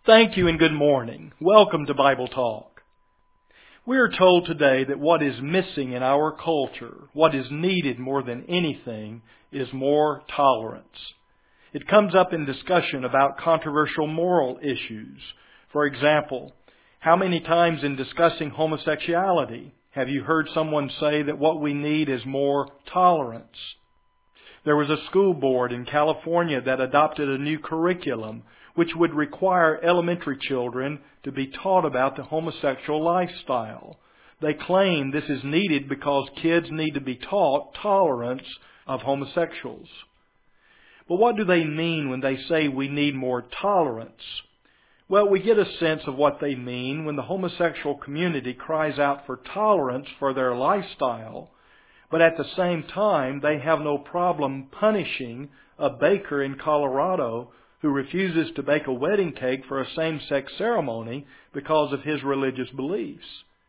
Thank you and good morning. Welcome to Bible Talk. We are told today that what is missing in our culture, what is needed more than anything, is more tolerance. It comes up in discussion about controversial moral issues. For example, how many times in discussing homosexuality have you heard someone say that what we need is more tolerance? There was a school board in California that adopted a new curriculum which would require elementary children to be taught about the homosexual lifestyle. They claim this is needed because kids need to be taught tolerance of homosexuals. But what do they mean when they say we need more tolerance? Well, we get a sense of what they mean when the homosexual community cries out for tolerance for their lifestyle, but at the same time they have no problem punishing a baker in Colorado who refuses to bake a wedding cake for a same-sex ceremony because of his religious beliefs.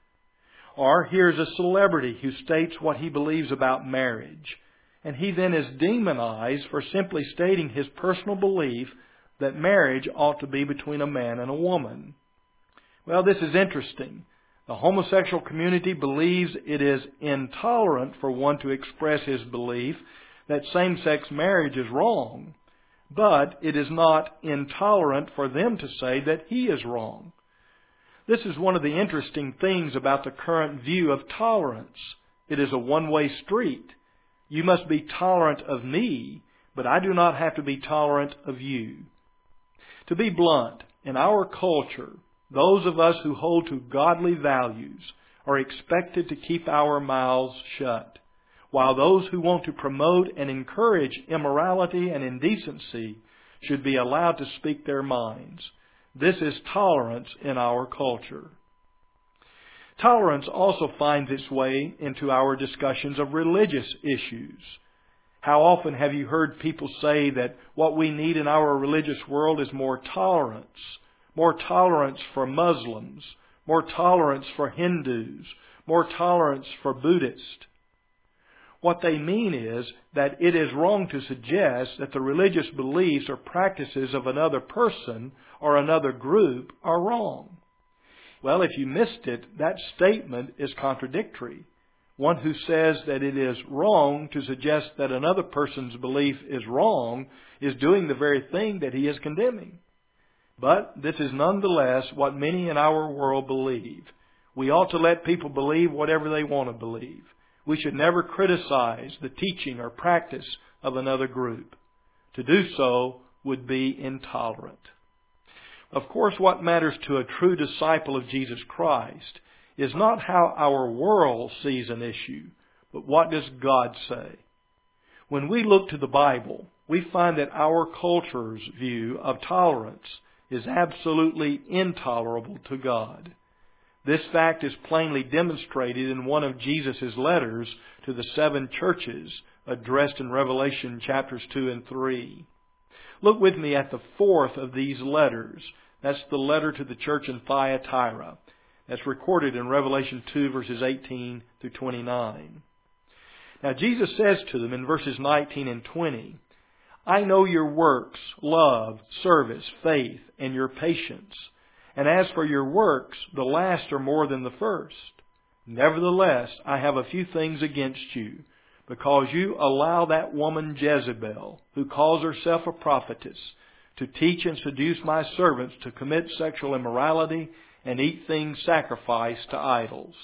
Or here's a celebrity who states what he believes about marriage, and he then is demonized for simply stating his personal belief that marriage ought to be between a man and a woman. Well, this is interesting. The homosexual community believes it is intolerant for one to express his belief that same-sex marriage is wrong. But it is not intolerant for them to say that he is wrong. This is one of the interesting things about the current view of tolerance. It is a one-way street. You must be tolerant of me, but I do not have to be tolerant of you. To be blunt, in our culture, those of us who hold to godly values are expected to keep our mouths shut, while those who want to promote and encourage immorality and indecency should be allowed to speak their minds. This is tolerance in our culture. Tolerance also finds its way into our discussions of religious issues. How often have you heard people say that what we need in our religious world is more tolerance for Muslims, more tolerance for Hindus, more tolerance for Buddhists? What they mean is that it is wrong to suggest that the religious beliefs or practices of another person or another group are wrong. Well, if you missed it, that statement is contradictory. One who says that it is wrong to suggest that another person's belief is wrong is doing the very thing that he is condemning. But this is nonetheless what many in our world believe. We ought to let people believe whatever they want to believe. We should never criticize the teaching or practice of another group. To do so would be intolerant. Of course, what matters to a true disciple of Jesus Christ is not how our world sees an issue, but what does God say? When we look to the Bible, we find that our culture's view of tolerance is absolutely intolerable to God. This fact is plainly demonstrated in one of Jesus' letters to the 7 churches addressed in Revelation chapters 2 and 3. Look with me at the 4th of these letters. That's the letter to the church in Thyatira. That's recorded in Revelation 2 verses 18 through 29. Now Jesus says to them in verses 19 and 20, I know your works, love, service, faith, and your patience. And as for your works, the last are more than the first. Nevertheless, I have a few things against you, because you allow that woman Jezebel, who calls herself a prophetess, to teach and seduce my servants to commit sexual immorality and eat things sacrificed to idols.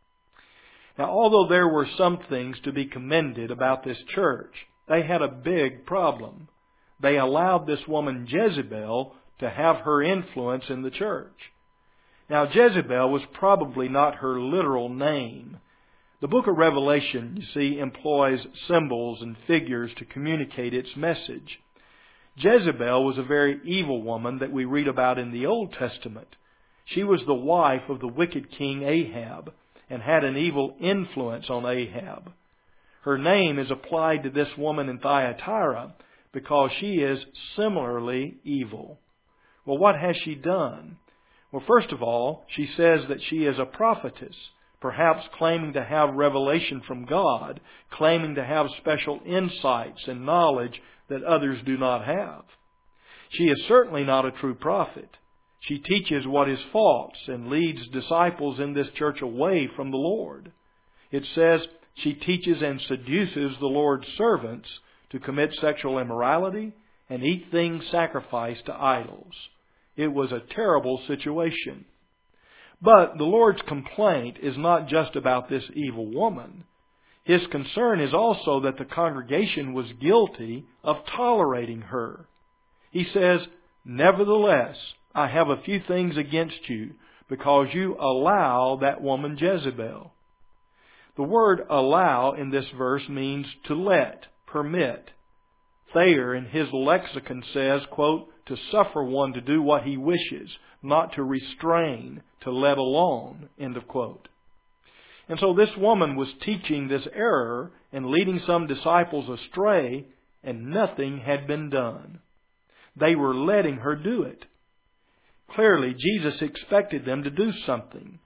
Now, although there were some things to be commended about this church, they had a big problem. They allowed this woman Jezebel to have her influence in the church. Now, Jezebel was probably not her literal name. The book of Revelation, you see, employs symbols and figures to communicate its message. Jezebel was a very evil woman that we read about in the Old Testament. She was the wife of the wicked king Ahab and had an evil influence on Ahab. Her name is applied to this woman in Thyatira because she is similarly evil. Well, what has she done? Well, first of all, she says that she is a prophetess, perhaps claiming to have revelation from God, claiming to have special insights and knowledge that others do not have. She is certainly not a true prophet. She teaches what is false and leads disciples in this church away from the Lord. It says she teaches and seduces the Lord's servants to commit sexual immorality and eat things sacrificed to idols. It was a terrible situation. But the Lord's complaint is not just about this evil woman. His concern is also that the congregation was guilty of tolerating her. He says, "Nevertheless, I have a few things against you, because you allow that woman Jezebel." The word allow in this verse means to let, permit. Thayer in his lexicon says, quote, to suffer one to do what he wishes, not to restrain, to let alone, end of quote. And so this woman was teaching this error and leading some disciples astray, and nothing had been done. They were letting her do it. Clearly, Jesus expected them to do something.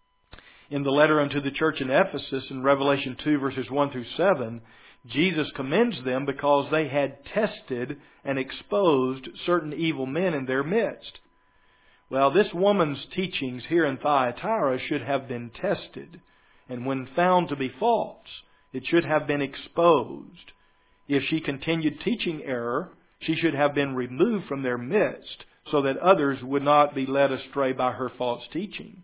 In the letter unto the church in Ephesus, in Revelation 2, verses 1 through 7, Jesus commends them because they had tested and exposed certain evil men in their midst. Well, this woman's teachings here in Thyatira should have been tested, and when found to be false, it should have been exposed. If she continued teaching error, she should have been removed from their midst so that others would not be led astray by her false teaching.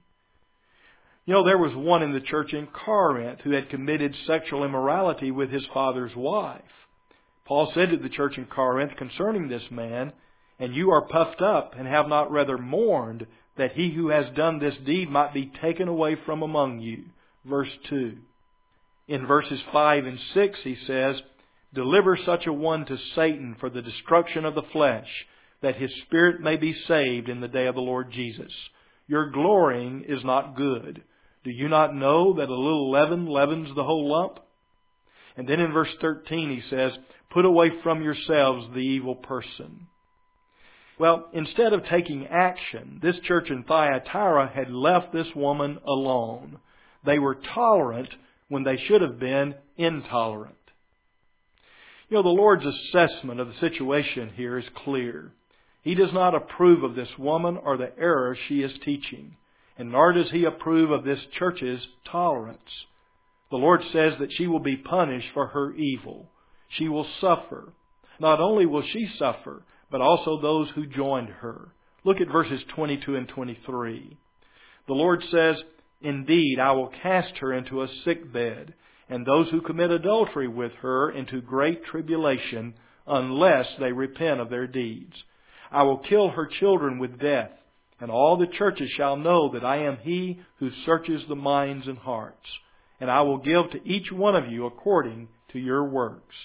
You know, there was one in the church in Corinth who had committed sexual immorality with his father's wife. Paul said to the church in Corinth concerning this man, "And you are puffed up, and have not rather mourned, that he who has done this deed might be taken away from among you." Verse 2. In verses 5 and 6 he says, "Deliver such a one to Satan for the destruction of the flesh, that his spirit may be saved in the day of the Lord Jesus. Your glorying is not good. Do you not know that a little leaven leavens the whole lump?" And then in verse 13 he says, "Put away from yourselves the evil person." Well, instead of taking action, this church in Thyatira had left this woman alone. They were tolerant when they should have been intolerant. You know, the Lord's assessment of the situation here is clear. He does not approve of this woman or the error she is teaching, and nor does He approve of this church's tolerance. The Lord says that she will be punished for her evil. She will suffer. Not only will she suffer, but also those who joined her. Look at verses 22 and 23. The Lord says, "Indeed, I will cast her into a sick bed, and those who commit adultery with her into great tribulation, unless they repent of their deeds. I will kill her children with death, and all the churches shall know that I am He who searches the minds and hearts. And I will give to each one of you according to your works."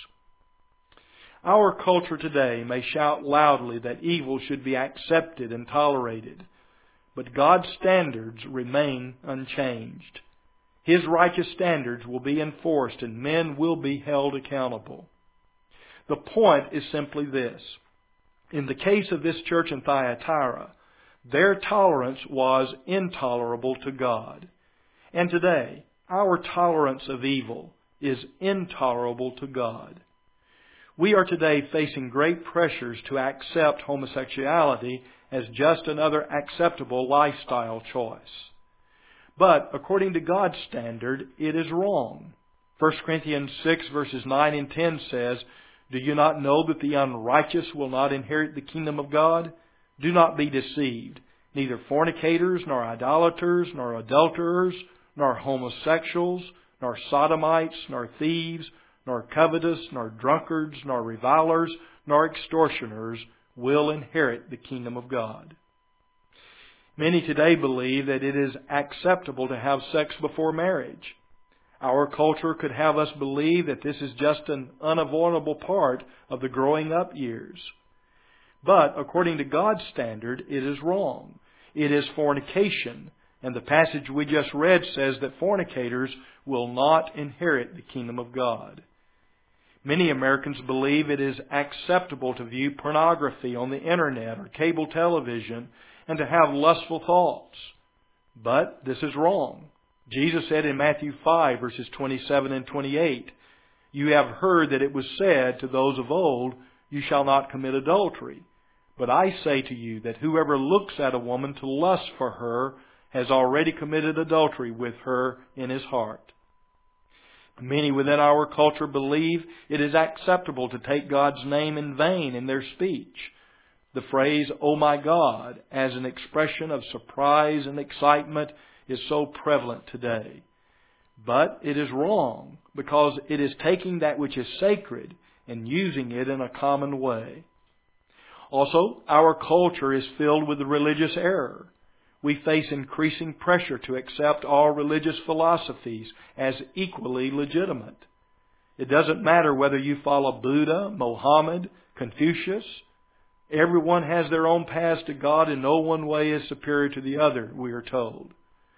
Our culture today may shout loudly that evil should be accepted and tolerated, but God's standards remain unchanged. His righteous standards will be enforced, and men will be held accountable. The point is simply this. In the case of this church in Thyatira, their tolerance was intolerable to God. And today, our tolerance of evil is intolerable to God. We are today facing great pressures to accept homosexuality as just another acceptable lifestyle choice. But according to God's standard, it is wrong. 1 Corinthians 6 verses 9 and 10 says, "Do you not know that the unrighteous will not inherit the kingdom of God? Do not be deceived. Neither fornicators, nor idolaters, nor adulterers, nor homosexuals, nor sodomites, nor thieves, nor covetous, nor drunkards, nor revilers, nor extortioners will inherit the kingdom of God." Many today believe that it is acceptable to have sex before marriage. Our culture could have us believe that this is just an unavoidable part of the growing up years. But according to God's standard, it is wrong. It is fornication. And the passage we just read says that fornicators will not inherit the kingdom of God. Many Americans believe it is acceptable to view pornography on the internet or cable television and to have lustful thoughts. But this is wrong. Jesus said in Matthew 5, verses 27 and 28, "You have heard that it was said to those of old, 'You shall not commit adultery.' But I say to you that whoever looks at a woman to lust for her has already committed adultery with her in his heart. Many within our culture believe it is acceptable to take God's name in vain in their speech. The phrase, "Oh my God," as an expression of surprise and excitement is so prevalent today. But it is wrong because it is taking that which is sacred and using it in a common way. Also, our culture is filled with religious error. We face increasing pressure to accept all religious philosophies as equally legitimate. It doesn't matter whether you follow Buddha, Mohammed, Confucius. Everyone has their own paths to God and no one way is superior to the other, we are told.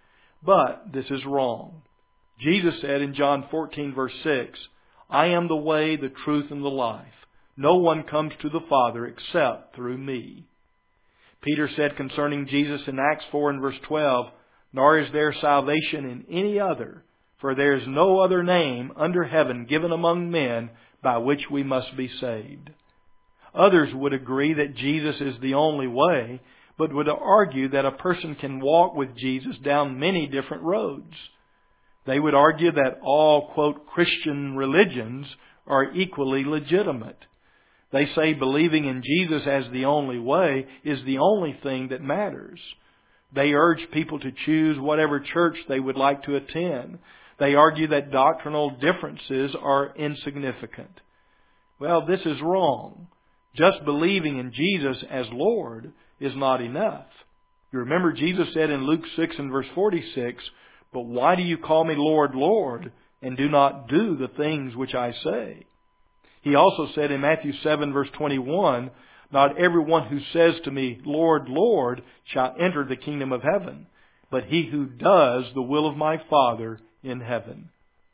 But this is wrong. Jesus said in John 14 verse 6, "I am the way, the truth, and the life. No one comes to the Father except through me." Peter said concerning Jesus in Acts 4 and verse 12, "Nor is there salvation in any other, for there is no other name under heaven given among men by which we must be saved." Others would agree that Jesus is the only way, but would argue that a person can walk with Jesus down many different roads. They would argue that all, quote, Christian religions are equally legitimate. They say believing in Jesus as the only way is the only thing that matters. They urge people to choose whatever church they would like to attend. They argue that doctrinal differences are insignificant. Well, this is wrong. Just believing in Jesus as Lord is not enough. You remember Jesus said in Luke 6 and verse 46, "But why do you call me Lord, Lord, and do not do the things which I say?" He also said in Matthew 7 verse 21, "Not everyone who says to me, 'Lord, Lord,' shall enter the kingdom of heaven, but he who does the will of my Father in heaven."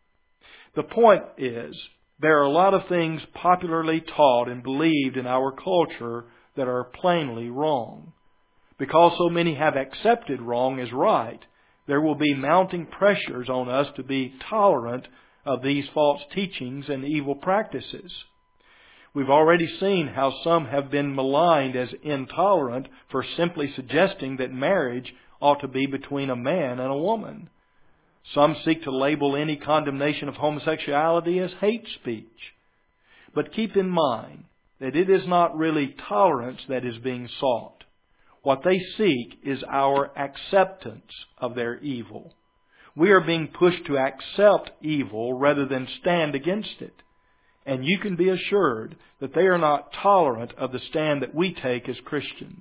The point is, there are a lot of things popularly taught and believed in our culture that are plainly wrong. Because so many have accepted wrong as right, there will be mounting pressures on us to be tolerant of these false teachings and evil practices. We've already seen how some have been maligned as intolerant for simply suggesting that marriage ought to be between a man and a woman. Some seek to label any condemnation of homosexuality as hate speech. But keep in mind that it is not really tolerance that is being sought. What they seek is our acceptance of their evil. We are being pushed to accept evil rather than stand against it. And you can be assured that they are not tolerant of the stand that we take as Christians.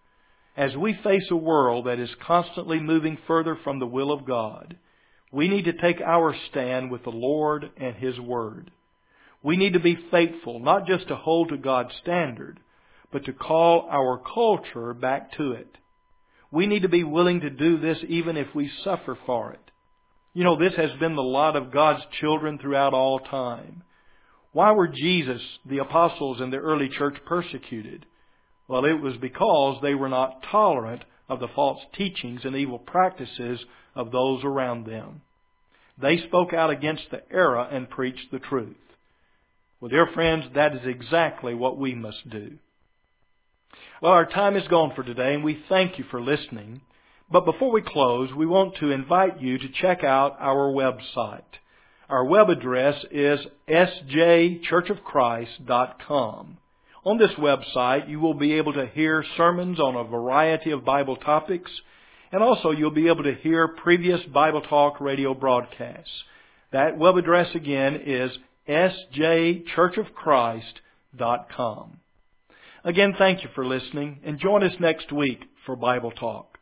As we face a world that is constantly moving further from the will of God, we need to take our stand with the Lord and His Word. We need to be faithful, not just to hold to God's standard, but to call our culture back to it. We need to be willing to do this even if we suffer for it. You know, this has been the lot of God's children throughout all time. Why were Jesus, the apostles, and the early church persecuted? Well, it was because they were not tolerant of the false teachings and evil practices of those around them. They spoke out against the error and preached the truth. Well, dear friends, that is exactly what we must do. Well, our time is gone for today, and we thank you for listening. But before we close, we want to invite you to check out our website. Our web address is sjchurchofchrist.com. On this website, you will be able to hear sermons on a variety of Bible topics, and also you'll be able to hear previous Bible Talk radio broadcasts. That web address again is sjchurchofchrist.com. Again, thank you for listening, and join us next week for Bible Talk.